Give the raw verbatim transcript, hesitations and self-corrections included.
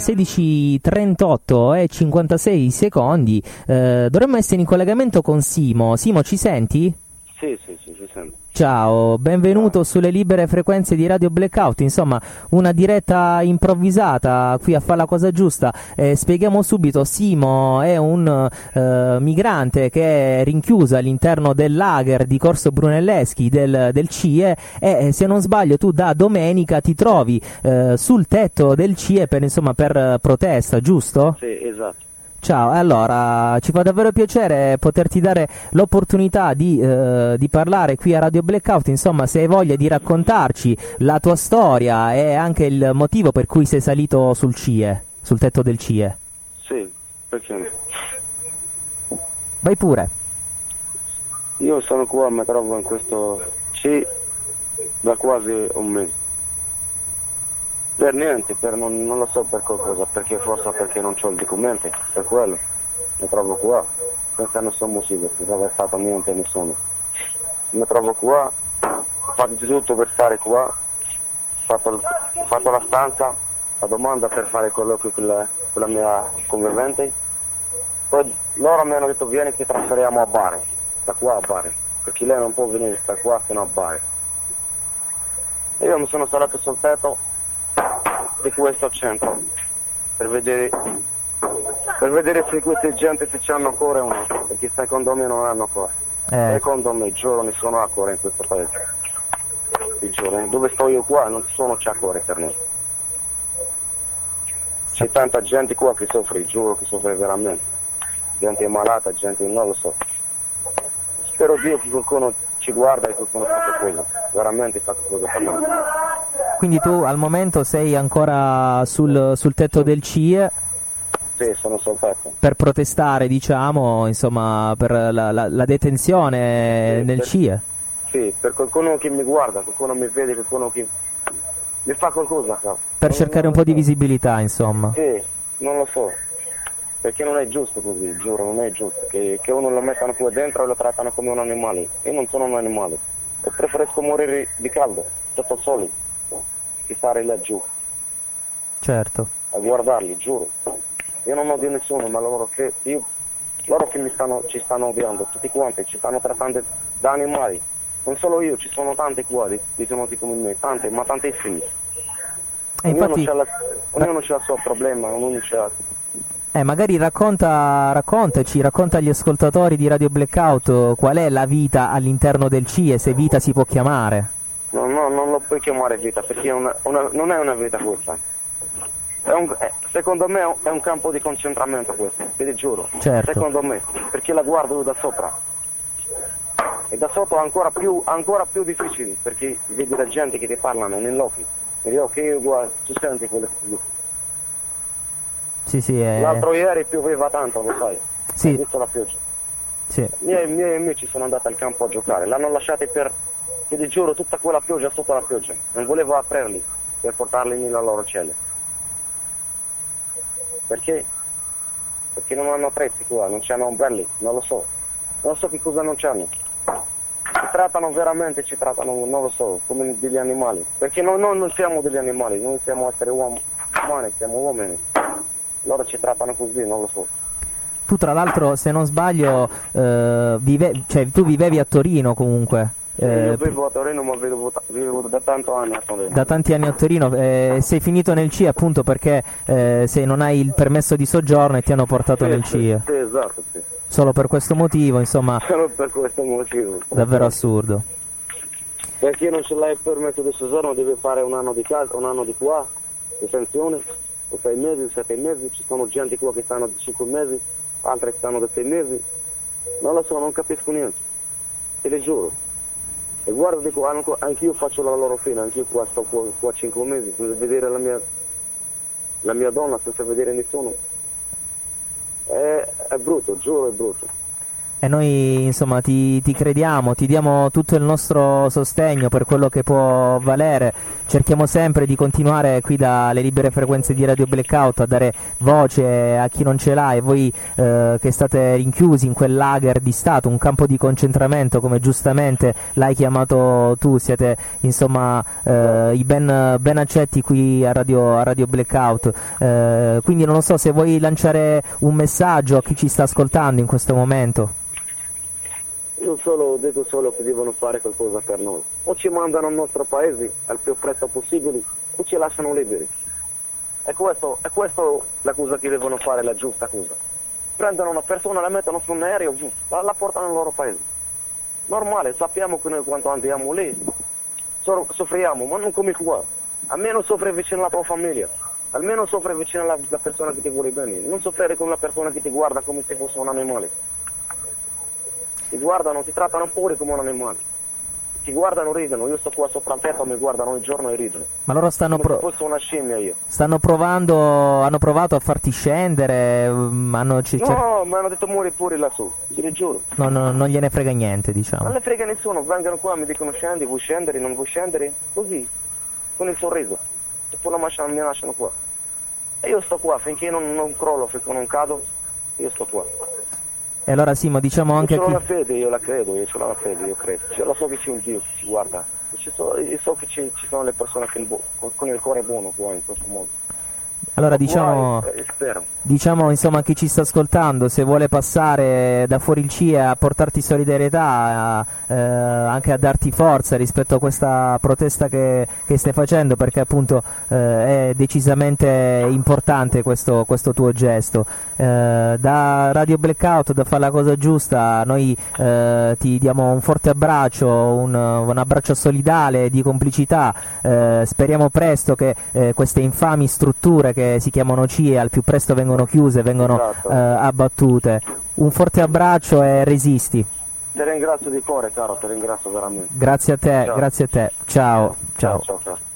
sedici e trentotto e cinquantasei secondi, eh, dovremmo essere in collegamento con Simo. Simo, ci senti? Sì, sì, sì, ci sento. Ciao, benvenuto sulle libere frequenze di Radio Blackout, insomma una diretta improvvisata qui a fare la cosa giusta. Eh, spieghiamo subito, Simo è un eh, migrante che è rinchiuso all'interno del lager di Corso Brunelleschi del, del C I E e se non sbaglio tu da domenica ti trovi eh, sul tetto del C I E per, insomma, per protesta, giusto? Sì, esatto. Ciao, allora ci fa davvero piacere poterti dare l'opportunità di, eh, di parlare qui a Radio Blackout, insomma se hai voglia di raccontarci la tua storia e anche il motivo per cui sei salito sul C I E, sul tetto del C I E. Sì, perché Vai pure. io sono qua, mi trovo in questo C da quasi un mese. Per niente, per non, non lo so per qualcosa, perché forse perché non ho i documenti, per quello. Mi trovo qua, senza nessun motivo, senza aver fatto niente a nessuno. Mi trovo qua, ho fatto di tutto per stare qua, ho fatto, ho fatto la stanza, la domanda per fare il colloquio con la, con la mia convivente. Poi loro mi hanno detto vieni che trasferiamo a Bari, da qua a Bari, perché lei non può venire da qua fino a Bari. E io mi sono salato sul tetto di questo centro per vedere per vedere se queste gente se c'hanno ancora o no, perché secondo me non hanno ancora. Eh. Secondo me, giuro, nessuno ha ancora in questo paese. Ti giuro, dove sto io qua non sono c'è ancora per me. C'è tanta gente qua che soffre, giuro che soffre veramente. Gente malata, gente non lo so. Spero Dio che qualcuno ci guarda e qualcuno fa qualcosa. Veramente fa qualcosa per me. Quindi tu al momento sei ancora sul, sul tetto del C I E? Sì, sono sul tetto. Per protestare, diciamo, insomma, per la, la, la detenzione Sì, nel per, C I E? Sì, per qualcuno che mi guarda, qualcuno mi vede, qualcuno che mi fa qualcosa. No? Per non, cercare non un po' di so. visibilità, insomma. Sì, non lo so. Perché non è giusto così, giuro, non è giusto. Che, che uno lo mettano qua dentro e lo trattano come un animale. Io non sono un animale. E preferisco morire di caldo, sotto il sole, che stare laggiù. Certo. A guardarli, giuro. Io non odio nessuno, ma loro che, io, loro che mi stanno, ci stanno odiando, tutti quanti, ci stanno trattando da animali. Non solo io, ci sono tanti qua, di, di tenuti come me, tante, ma tantissimi. E infatti, ognuno, c'ha la, ognuno c'ha il suo problema, ognuno c'ha... Eh, magari racconta, raccontaci, racconta agli ascoltatori di Radio Blackout qual è la vita all'interno del C I E, se vita si può chiamare. No, no, non lo puoi chiamare vita, perché è una, una, non è una vita questa. È un, è, secondo me è un, è un campo di concentramento questo, te lo giuro. Certo. Secondo me, perché la guardo da sopra. E da sotto è ancora più, ancora più difficile, perché vedi la gente che ti parlano negli occhi. Negli occhi io uguale, tu senti quello che ti dico. Sì, sì, è... L'altro ieri pioveva tanto, lo sai. Sì. Hai visto la pioggia? Sì. I miei, miei amici sono andati al campo a giocare, l'hanno lasciati per, ti di giuro, tutta quella pioggia sotto la pioggia. Non volevo aprirli per portarli nella loro cella. Perché? Perché non hanno attrezzi qua, non c'hanno ombrelli, non lo so. Non so che cosa non c'hanno. Ci trattano veramente, ci trattano, non lo so, come degli animali. Perché noi, noi non siamo degli animali, noi siamo esseri uom- umani, siamo uomini. Loro ci trattano così, non lo so. Tu tra l'altro, se non sbaglio, eh, vive... cioè, tu vivevi a Torino comunque. Eh, io Eh, vivo a Torino, ma vivo, vivo da tanti anni a Torino. da tanti anni a Torino, eh, sei finito nel C I E appunto perché eh, se non hai il permesso di soggiorno e ti hanno portato Sì, nel sì, C I E. sì, esatto, sì. Solo per questo motivo, insomma, Solo per questo motivo. davvero assurdo. Perché non ce l'hai il permesso di soggiorno, devi fare un anno di casa, un anno di qua, di sanzioni, o sei mesi, sette mesi, ci sono gente qua che stanno di cinque mesi, altre che stanno da sei mesi. Non lo so, non capisco niente. Te lo giuro. E guarda, dico, anch'io faccio la loro fine, anch'io qua sto qua, qua cinque mesi, senza vedere la mia, la mia donna, senza vedere nessuno. È, è brutto, giuro, è brutto. E noi insomma ti, ti crediamo, ti diamo tutto il nostro sostegno per quello che può valere, cerchiamo sempre di continuare qui dalle libere frequenze di Radio Blackout a dare voce a chi non ce l'ha, e voi eh, che state rinchiusi in quel lager di Stato, un campo di concentramento come giustamente l'hai chiamato tu, siete insomma eh, i ben, ben accetti qui a Radio, a Radio Blackout, eh, quindi non so se vuoi lanciare un messaggio a chi ci sta ascoltando in questo momento. Io solo dico solo che devono fare qualcosa per noi. O ci mandano al nostro paese al più presto possibile, o ci lasciano liberi. E questo è questo la cosa che devono fare, la giusta cosa. Prendono una persona, la mettono su un aereo, la, la portano al loro paese. Normale, sappiamo che noi quando andiamo lì so, soffriamo, ma non come qua. Almeno soffri vicino alla tua famiglia, almeno soffri vicino alla, alla persona che ti vuole bene. Non soffrire con una persona che ti guarda come se fosse un animale. Ti guardano, ti trattano pure come un animale. Ti guardano, ridono. Io sto qua sopra il tetto, mi guardano ogni giorno e ridono. Ma loro stanno, pro- fosse una scimmia io. stanno provando, hanno provato a farti scendere, um, hanno c- No, cer- mi hanno detto muori pure lassù, ti lo giuro. no, no, non gliene frega niente, diciamo. Non ne frega nessuno, vengono qua, mi dicono scendi, vuoi scendere, non vuoi scendere? Così, con il sorriso. E poi la lasciano, mi lasciano qua. E io sto qua, finché non, non crollo, finché non cado, io sto qua. E allora Simo, diciamo anche io ho qui... la fede, io la credo, io ho la fede, io credo. Cioè, lo so che c'è un Dio che ci guarda. Ci so, io so che ci, ci sono le persone che, con il cuore buono qua in questo mondo. Allora diciamo, eh, spero. diciamo insomma a chi ci sta ascoltando, se vuole passare da fuori il C I E a portarti solidarietà, eh, anche a darti forza rispetto a questa protesta che, che stai facendo, perché appunto eh, è decisamente importante questo, questo tuo gesto. Eh, da Radio Blackout, da Fare la Cosa Giusta, noi eh, ti diamo un forte abbraccio, un, un abbraccio solidale di complicità, eh, speriamo presto che eh, queste infami strutture che si chiamano C I E al più presto vengono chiuse, vengono Esatto. eh, abbattute. Un forte abbraccio e resisti. Ti ringrazio di cuore, caro, ti ringrazio veramente. Grazie a te, Ciao. grazie a te. Ciao, ciao. Ciao, ciao, ciao.